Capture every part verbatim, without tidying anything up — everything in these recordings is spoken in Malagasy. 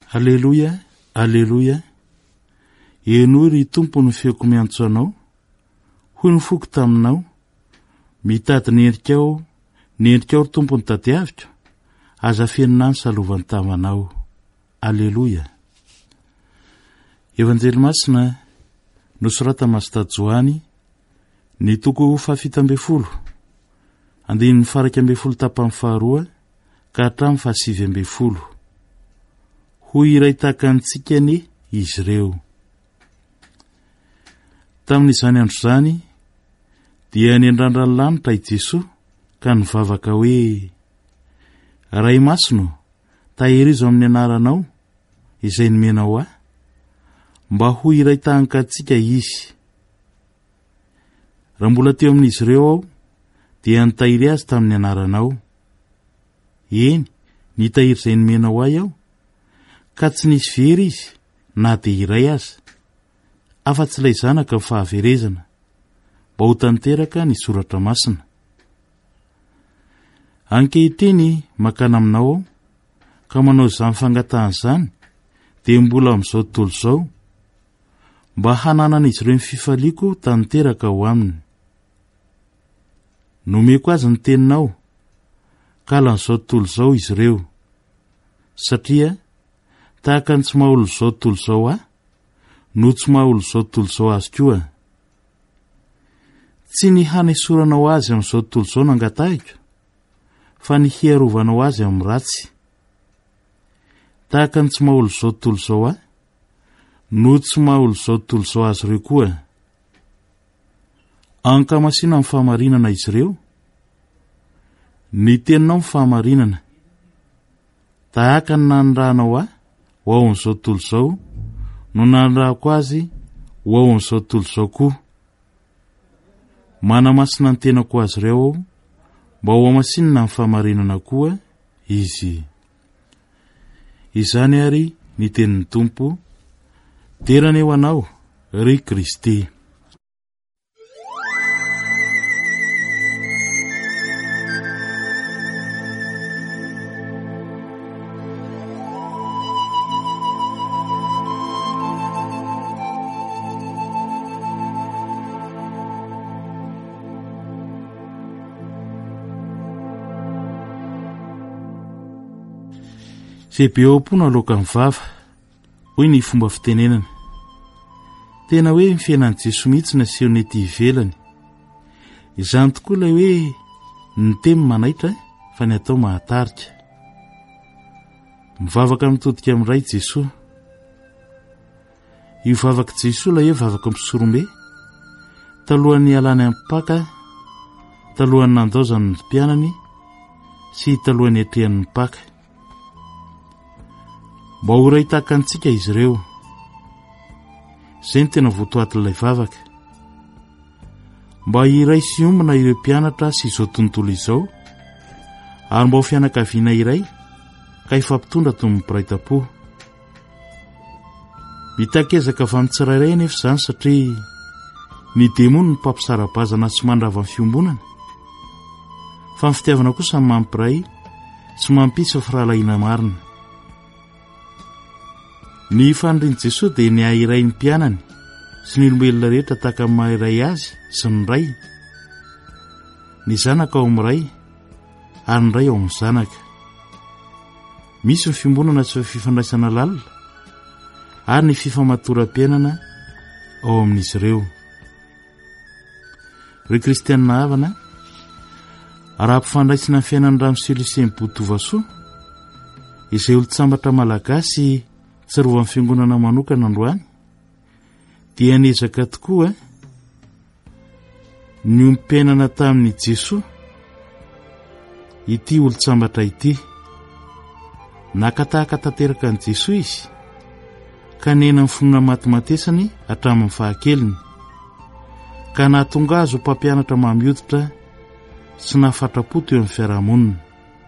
Aleloia, aleloia. Eno ry tompo ny feoko miantso anao, hoy ny foko taminao, mitady ny endrikao, ny endrikao ry tompo ny tadiaviko, aza fienina ny salovany tamanao. Aleloia. Evanjely Masina nosorata Masita Joany, ny toko fahafito amby folo, andiny faraka amby folo tapany faharoa, ka hatramin'ny fahasivy amby folo. Hoy iray tahaka antsika ny izy ireo. Tamin'izany andro zany, dia niandrandra ny lanitra i Jesoa ka nivavaka hoe, Ray Masino, tahirizo amin'ny anaranao, izay nomenao ahy, mba ho iray tahaka antsika izy. Raha mbola teo amin'izy ireo aho, dia nitahiry azy tamin'ny anaranao. Eny, nitahiry izay nomenao ahy aho, ka tsy nisy very izy, na dia iray aza, afa-tsy ilay zanaka ny fahaverezana, mba ho tanteraka ny soratra masina. Ankehitriny makana aminao aho, ka manao izany fangatahana izany, dia mbola amin'izao tontolo izao, mba hananan'izy ireo ny fifaliako tanteraka ho aminy. Nomeko azy ny teninao, ka lan'izao tontolo izao izy ireo, satria tahaka ny tsy maha olo izao tontolo izao aho, no tsy maha olo izao tontolo izao azy koa. Tsy ny hanesoranao azy amin'izao tontolo izao nangatahiko, fa ny hiarovanao azy amin'ny ratsy. Tahaka ny tsy maha olo izao tontolo izao aho, no tsy maha olo izao tontolo izao azy ireo koa. Ankamasina amin'ny fahamarinana izy ireo, ny teninao amin'ny fahamarinana, tahaka ny nanondrahanao ahy ho ao amin'izao tontolo izao, no nanondrahako azy ho ao amin'izao tontolo izao koa. Manamasina ny tenako azy ireo aho, mba ho amasinina amin'ny fahamarinana koa izy. Izany ary ny tenin'ny Tompo, terana eo anao, ry Kristy. Zay be ao am-po no aloka ny vava, hoy ny fomba fitenenana. Tena hoe ny fiainan'i Jesoa mihitsy naseho ny ety ivelany. Izany tokoa ilay hoe ny teny manaitra fa ny atao mahatarika. Mivavaka mitodika amin'iray Jesoa. Io vavaka Jesoa ilay hoe vavaka misorombe, talohan'ny alany amin'ny paka, talohan'ny nandaozany ny mpianany, sy talohan'ny atrehan'ny paka. Mba ho iray tahaka antsika izy ireo. Izay ny tena votoatin'ilay vavaka. Mba iray sy ombina ireo mpianatra sy izao tontolo izao, ary mba ho fianakaviana iray, ka ifampitondra toy ny mpiray-tam-po. Mitakezaka avy amin'ny tsirairay nefa izany satria ny demony ny mpampisara-bazana sy mandrava ny fiombonana, fa ny fitiavana kosa ny mampiray sy mampisy firalahiana marina. Ny fanirian'i Jesoa dia ny ahiray ny mpianany sy ny olombelona rehetra tahaka ny mahiray azy sy ny ray. Ny zanaka ao amin'ny ray, ary ny ray ao amin'ny zanaka. Misy ny fiombonana sy fifandraisana lalina, ary ny fifamatoram-piainana ao amin'izy ireo. Ry kristianina havana, raha mpifandraisana ny fiainan'ny ramosely sy ny Botovasoa, izay olo-tsambatra malagasy tsy rovan'ny fiangonana manokana androany, dia niezaka tokoa ny ompiainana tamin'ny Jesoa ity olo-tsambatra ity. Nakatahaka tanteraka an'i Jesoa izy, ka nena ny fonona matimatesany hatramin'ny fahakeliny, ka nahatonga azy ho mpampianatra mamioditra sy nahafatra-po teo amin'ny fiarahamonina.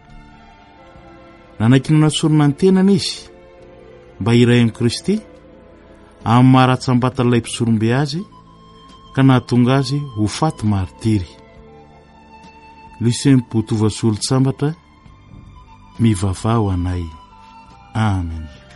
Nanaiky no nasorona ny tenany izy, mba iray amin'ny Kristy, amin'ny maharatsam-batan'ilay mpisorombe azy, ka nahatonga azy ho faty martiry. Liseny Botovasoa olo-tsambatra, mivavao anay. Amen.